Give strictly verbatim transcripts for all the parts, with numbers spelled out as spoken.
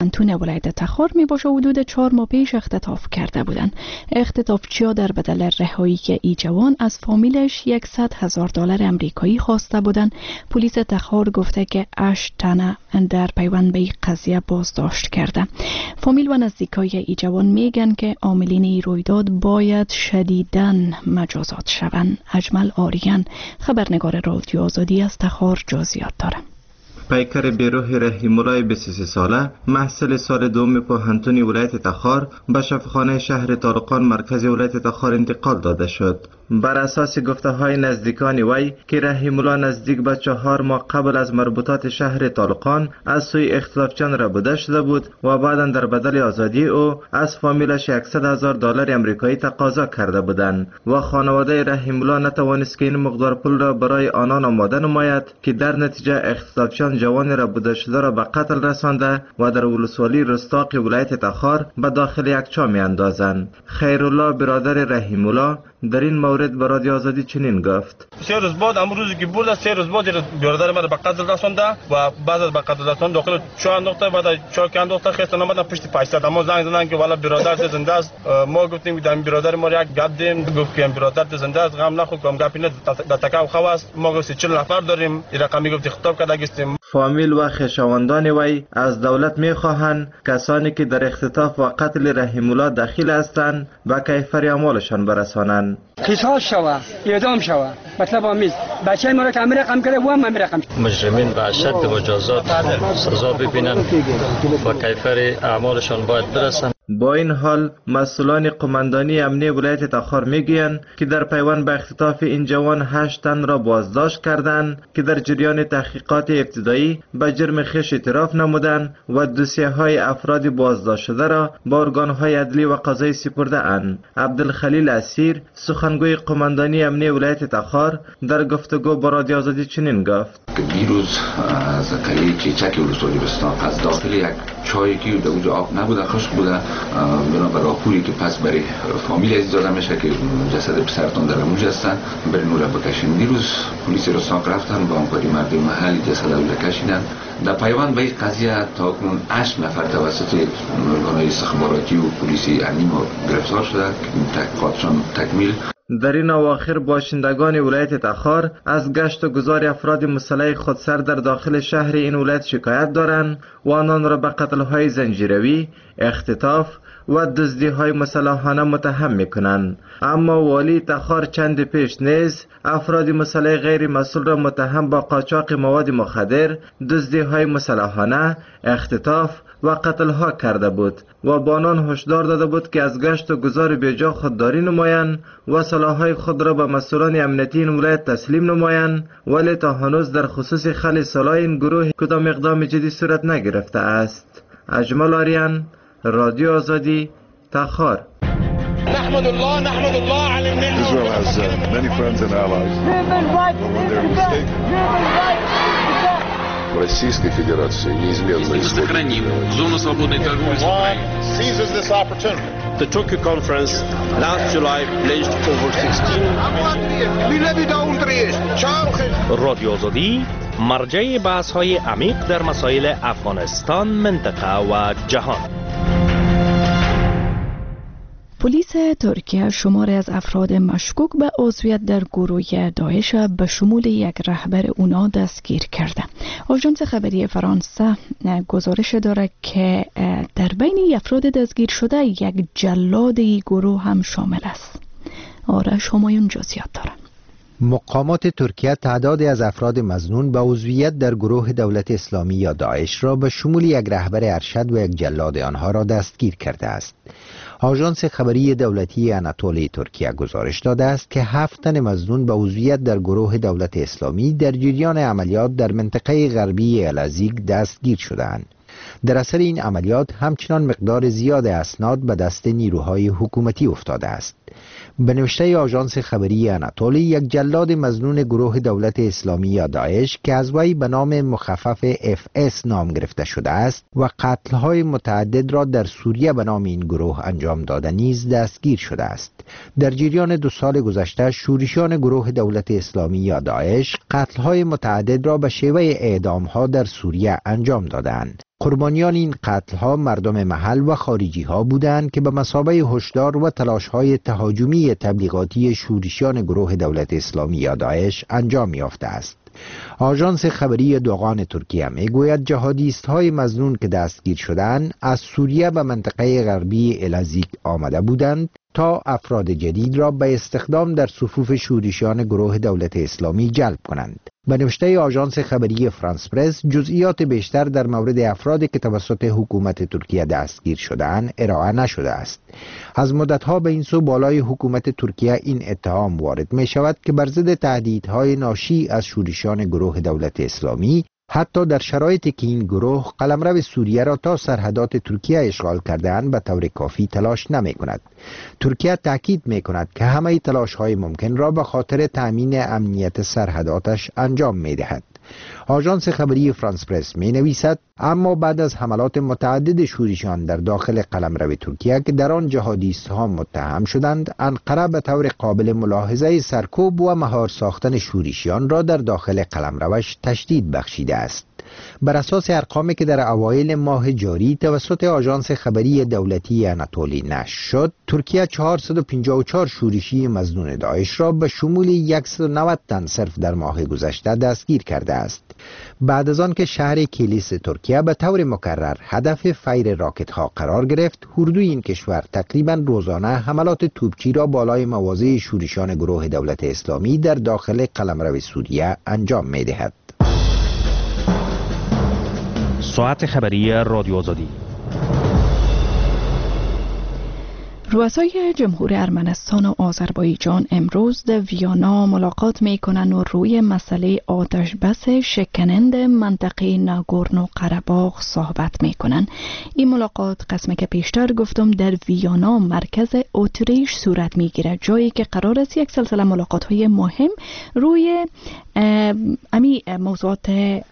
کانتون ولایت تخار می باشه حدود چهار ماه پیش اختطاف کرده بودند. اختطافچی‌ها در بدل رهایی ای جوان از فامیلش صد هزار دلار امریکایی خواسته بودند. پلیس تخار گفته که هشت تنه در پیوند به این قضیه بازداشت کرده. فامیل و نزدیکای ای جوان میگن که عاملین این رویداد باید شدیداً مجازات شوند. اجمل آریان، خبرنگار رادیو آزادی از تخار، جزئیات داره. پیکر بیروح رحیم الله بیست و سه ساله محصل سال دوم پوهنتون ولایت تخار به شفاخانه شهر طالقان مرکز ولایت تخار انتقال داده شد. بر اساس گفته های نزدیکان وی که رحیم الله نزدیک به چهار ماه قبل از مربوطات شهر طالقان از سوی اختطافچیان ربوده شده بود و بعدا در بدل آزادی او از فامیلش صد هزار دلار امریکایی تقاضا کرده بودند و خانواده رحیم الله نتوانست که این مقدار پول را برای آنان آماده نماید که در نتیجه اختطافچیان جوان ربوده شده را به قتل رسانده و در ولسوالی رستاق ولایت تخار به داخل یک چاه می اندازند. خیرالله برادر رحیم الله در این مورد به رادیو آزادی چنین گفت: سه روز بعد امروزی که بود سه روز بعد برادر من به قتل رسانده و بعد از به قتل رساندن داخل چاه انداخته. بعد چاه که انداخته خستن آمدن پشت پایستاد. اما زنگ زدن که والا برادر زنده است. ما گفتیم که برادر ما یک گپ دیم، گفت که برادر زنده است، غم نخور، کم گپی نه، در تکاو خواست. ما گفتیم چهل نفر داریم، این رقمی گفت خطاب کرده گستیم. فامیل و خویشاوندان وی از دولت می‌خواهند کسانی که در اختطاف و قتل رحیم الله دخیل هستند به کیفر اعمالشان برسانند. قصاص شوه، اعدام شوه. مطلب آمیز بچه ما را که امیر رقم کرده و هم امیر رقم. مجرمین به اشد مجازات سزا ببینند و کیفر اعمالشان باید برسند. با این حال مسئولان قماندانی امنی ولایت تخار میگویند که در پیوند به اختطاف این جوان هشت تن را بازداشت کردند که در جریان تحقیقات ابتدایی به جرم خویش اعتراف نمودند و دوسیه های افراد بازداشت شده را به ارگان های عدلی و قضایی سپرده اند. عبدالخلیل اسیر، سخنگوی قماندانی امنی ولایت تخار، در گفتگو با رادیو آزادی چنین گفت: دیروز از قریه چیچک ولسوالی رستاق از داخل یک چایی که در اونجا آب نبوده، خشک بوده، بنابر راپوری که پس برای فامیل عزیز داده میشه که جسد پسرتان در موج هستن برای نور بکشین. دیروز پلیس رستاق رفتن با همکاری مردم محلی جسد رو کشیدن. در پیوند به این قضیه تا کنون هشت نفر توسط ارگان‌های استخباراتی و پلیسی امنی ما گرفتار شده که تحقیقاتشان تکمیل. در این اواخر باشندگان ولایت تخار از گشت و گذار افراد مسلح خودسر در داخل شهر این ولایت شکایت دارند و آنان را به قتل‌های زنجیروی، اختطاف و دزدی‌های مسلحانه متهم می‌کنند. اما والی تخار چند پیش نیز افراد مسلح غیر مسئول را متهم با قاچاق مواد مخدر، دزدی‌های مسلحانه، اختطاف و قتل‌ها کرده بود و با آنان هشدار داده بود که از گشت و گذار بیجا خودداری نمایند و سلاح‌های خود را به مسئولان امنیتی این ولایت تسلیم نمایند، ولی تا هنوز در خصوص خل سلاح این گروه کدام اقدام جدی صورت نگرفته است. اجمل آریان، رادیو آزادی، تخار. نحمد الله نحمد الله على النعمة. Israel has uh, many friends and allies. Российской Федерации неизменно сохраним зону свободной торговли с Украиной. Seizes this opportunity. The Tokyo conference last July pledged over sixteen. رادیو آزادی مرجع بحث‌های عمیق در مسائل افغانستان، منطقه و جهان. پلیس ترکیه شماری از افراد مشکوک به عضویت در گروه داعش به شمول یک رهبر اونا دستگیر کرده. آژانس خبری فرانسه گزارش داره که در بین افراد دستگیر شده یک جلاد گروه هم شامل است. آرش همایون جزئیات داره. مقامات ترکیه تعدادی از افراد مظنون به عضویت در گروه دولت اسلامی یا داعش را به شمول یک رهبر ارشد و یک جلاد آنها را دستگیر کرده است. آژانس خبری دولتی آناتولی ترکیه گزارش داده است که هفت تن مظنون به عضویت در گروه دولت اسلامی در جریان عملیات در منطقه غربی الازیگ دستگیر شدند. در اثر این عملیات همچنان مقدار زیاد اسناد به دست نیروهای حکومتی افتاده است. به نوشته آژانس خبری آناتولی، یک جلاد مظنون گروه دولت اسلامی یا داعش که از وی به نام مخفف اف اس نام گرفته شده است و قتل‌های متعدد را در سوریه به نام این گروه انجام داده نیز دستگیر شده است. در جریان دو سال گذشته شورشیان گروه دولت اسلامی یا داعش قتل‌های متعدد را به شیوه اعدام‌ها در سوریه انجام دادند. قربانیان این قتل ها مردم محل و خارجی ها بودند که به مثابه هشدار و تلاش های تهاجمی تبلیغاتی شورشیان گروه دولت اسلامی یا داعش انجام یافته است. آژانس خبری دوغان ترکیه میگوید جهادیست های مظنون که دستگیر شدند از سوریه به منطقه غربی الازیک آمده بودند تا افراد جدید را به استخدام در صفوف شورشیان گروه دولت اسلامی جلب کنند. به نوشته آژانس خبری فرانس پرس، جزئیات بیشتر در مورد افرادی که توسط حکومت ترکیه دستگیر شدند ارائه نشده است. از مدتها به این سو بالای حکومت ترکیه این اتهام وارد می شود که بر ضد تهدیدهای ناشی از شورشیان گروه دولت اسلامی، حتی در شرایطی که این گروه قلمرو سوریه را تا سرحدات ترکیه اشغال کرده‌اند به طور کافی تلاش نمی کند. ترکیه تاکید می کند که همه تلاش های ممکن را به خاطر تأمین امنیت سرحداتش انجام می دهد. آژانس خبری فرانس پرس می نویسد اما بعد از حملات متعدد شورشیان در داخل قلمرو ترکیه که در آن جهادیست ها متهم شدند، انقره به طور قابل ملاحظه سرکوب و مهار ساختن شورشیان را در داخل قلمروش تشدید بخشیده است. بر اساس ارقامی که در اوایل ماه جاری توسط آژانس خبری دولتی آناتولی نشر شد، ترکیه چهارصد و پنجاه و چهار شورشی مظنون داعش را به شمول صد و نود تن صرف در ماه گذشته دستگیر کرده است. بعد از آن که شهر کلیس ترکیه به طور مکرر هدف فیر راکت ها قرار گرفت، اردوی این کشور تقریبا روزانه حملات توپچی را بالای مواضع شورشیان گروه دولت اسلامی در داخل قلمرو سوریه انجام می دهد. ساعت خبری رادیو آزادی. رؤسای جمهور ارمنستان و آذربایجان امروز در ویانا ملاقات می کنند و روی مسئله آتش بس شکننده منطقه ناگورنو قره‌باغ صحبت می کنند. این ملاقات قسمی که پیشتر گفتم در ویانا مرکز اتریش صورت می گیرد، جایی که قرار است یک سلسله ملاقات های مهم روی امی موضوعات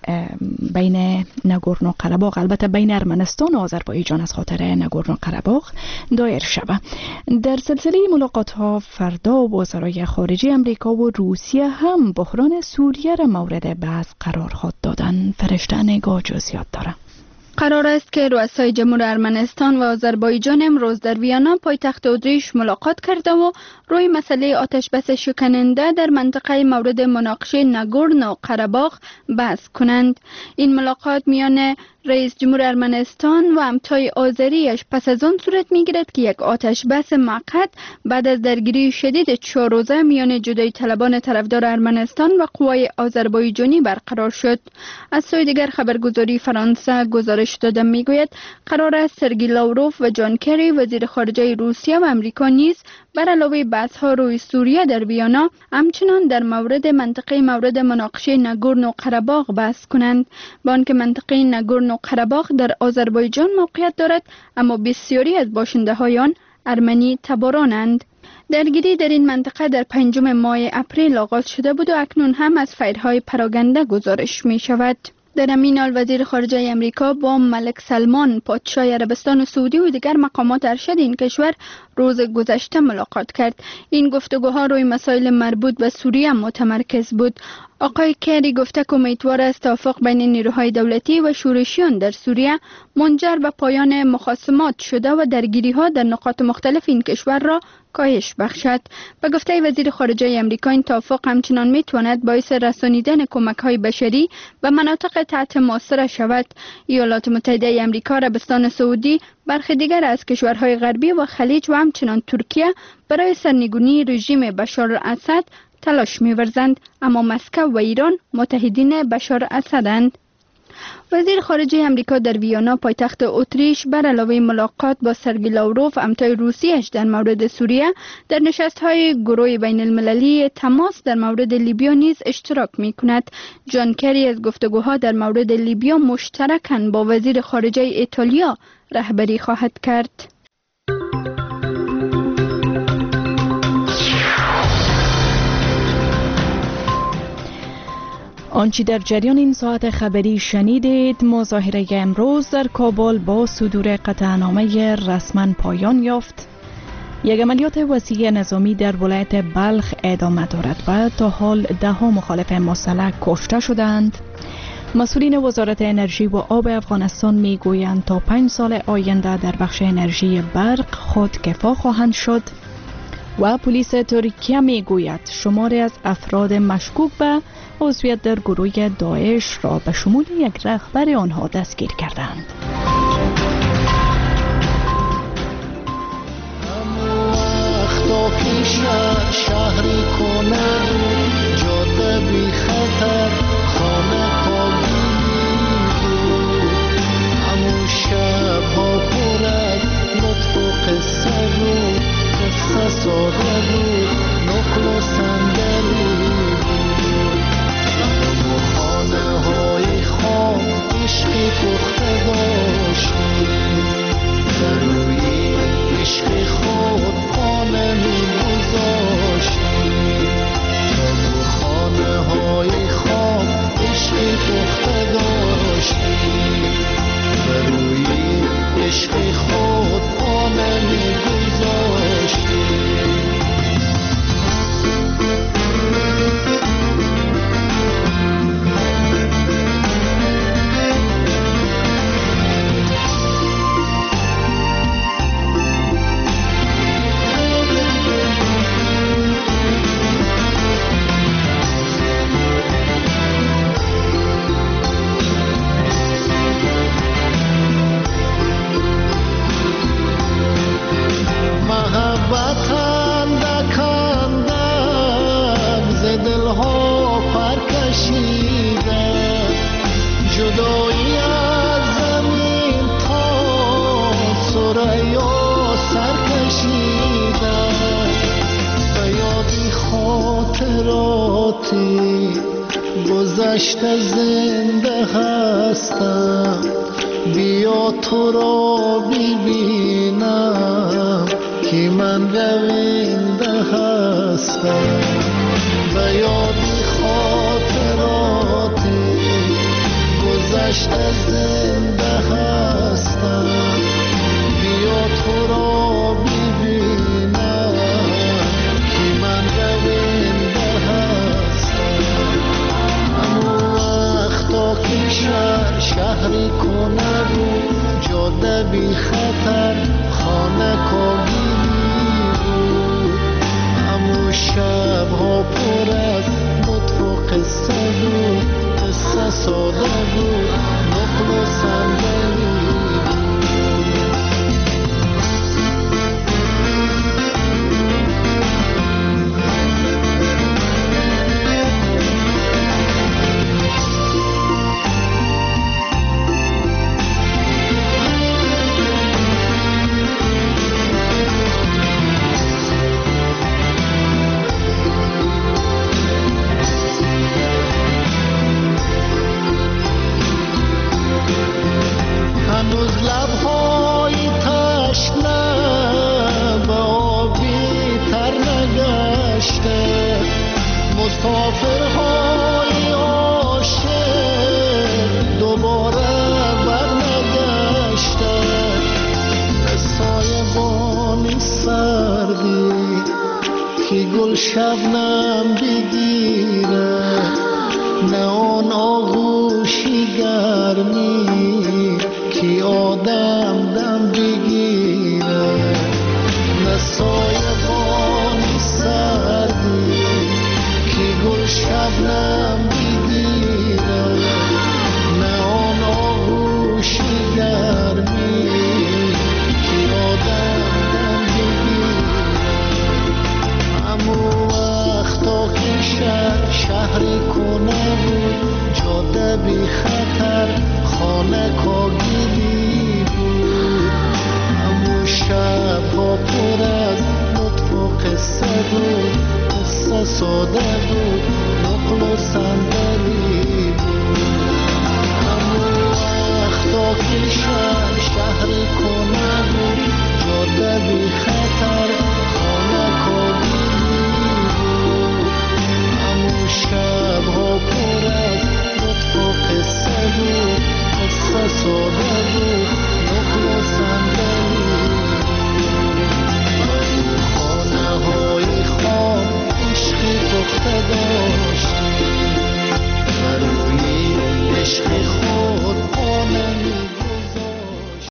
بین ناگورنو قره‌باغ، البته بین ارمنستان و آذربایجان از خاطر ناگورنو قره‌باغ دایر شود. در سلسله ملاقات ها فردا وزرای خارجه امریکا و روسیه هم بحران سوریه را مورد بحث قرار خواهد دادن. فرشته نگاه جزئیات داره. قرار است که رؤسای جمهور ارمنستان و آذربایجان امروز در ویانا پایتخت اتریش ملاقات کرده و روی مسئله آتش بس شکننده در منطقه مورد مناقشه ناگورنو قره‌باغ بحث کنند. این ملاقات میان رئیس جمهور ارمنستان و همتای آذریش پس از آن صورت میگیرد که یک آتش بس موقت بعد از درگیری شدید چهار روزه میان جدایی طلبان طرفدار ارمنستان و قوای آذربایجانی برقرار شد. از سوی دیگر خبرگزاری فرانسه گزارش داده میگوید قرار است سرگی لاوروف و جان کری وزیر خارجه روسیه و امریکا نیز بر علاوه بحث ها روی سوریه در ویانا همچنان در مورد منطقه مورد مناقشه ناگورنو قره‌باغ بحث کنند. با آنکه منطقه ناگورنو قره‌باغ در آذربایجان موقعیت دارد، اما بسیاری از باشنده های آن ارمنی تبارانند. درگیری در این منطقه در پنجم ماه اپریل آغاز شده بود و اکنون هم از فیرهای پراگنده گزارش می شود. در همین حال وزیر خارجه امریکا با ملک سلمان پادشاه عربستان سعودی و دیگر مقامات ارشد این کشور روز گذشته ملاقات کرد. این گفتگوها روی مسائل مربوط به سوریه متمرکز بود. آقای کری گفته که امیدوار است توافق بین نیروهای دولتی و شورشیان در سوریه منجر به پایان مخاصمات شده و درگیری‌ها در نقاط مختلف این کشور را کاهش بخشد. به گفته وزیر خارجه امریکا این توافق همچنان میتواند باعث رسانیدن کمک‌های بشری به مناطق تحت محاصره شود. ایالات متحده امریکا، عربستان سعودی، برخی دیگر از کشورهای غربی و خلیج و همچنان ترکیه برای سرنگونی رژیم بشار الاسد تلاش می‌ورزند، اما مسکو و ایران متحدین بشار الاسدند. وزیر خارجه امریکا در ویانا پایتخت اتریش بر علاوه ملاقات با سرگی لاوروف همتای روسیه‌اش در مورد سوریه در نشست‌های گروه بین المللی تماس در مورد لیبیا نیز اشتراک می‌کند. جان کری از گفتگوها در مورد لیبیا مشترکاً با وزیر خارجه ایتالیا رهبری خواهد کرد. آنچه در جریان این ساعت خبری شنیدید، مظاهره امروز در کابل با صدور قطعنامه رسما پایان یافت. یک عملیات وسیع نظامی در ولایت بلخ ادامه دارد و تا حال ده ها مخالف مسلح کشته شدند. مسئولین وزارت انرژی و آب افغانستان می گویند تا پنج سال آینده در بخش انرژی برق خودکفا خواهند شد و پلیس ترکیه می گوید شماری از افراد مشکوک به عضویت در گروه داعش را به شمول یک رهبر آنها دستگیر کردند. شهری کنه جاده بی خطر خانه پاگیری بود همون شب ها پر از لطف و قصه بود قصه ساده بود نقل و صندلی بود همون خانه های خام عشقی پخته داشتیم ضروری عشق خود خانه می گذاشتیم همون خانه های خام عشقی پخته داشتیم ضروری عشق خود خانه می گذاشتیم گذشته زنده هستم بیا تو را ببینم که من رونده هستم به یادی خاطراتی گذشته زنده هستم بیا تو را ببینم که من رونده هستم تا که شهر شهری کنه رو جاده بی خطر خانه کاگیری بود همون شب ها پر از لطف و قصه بود قصه ساده بود نقل و صندلی مسافرهای عاشق دوباره برنگشته به سایبانی سردی که گل شبنم بگی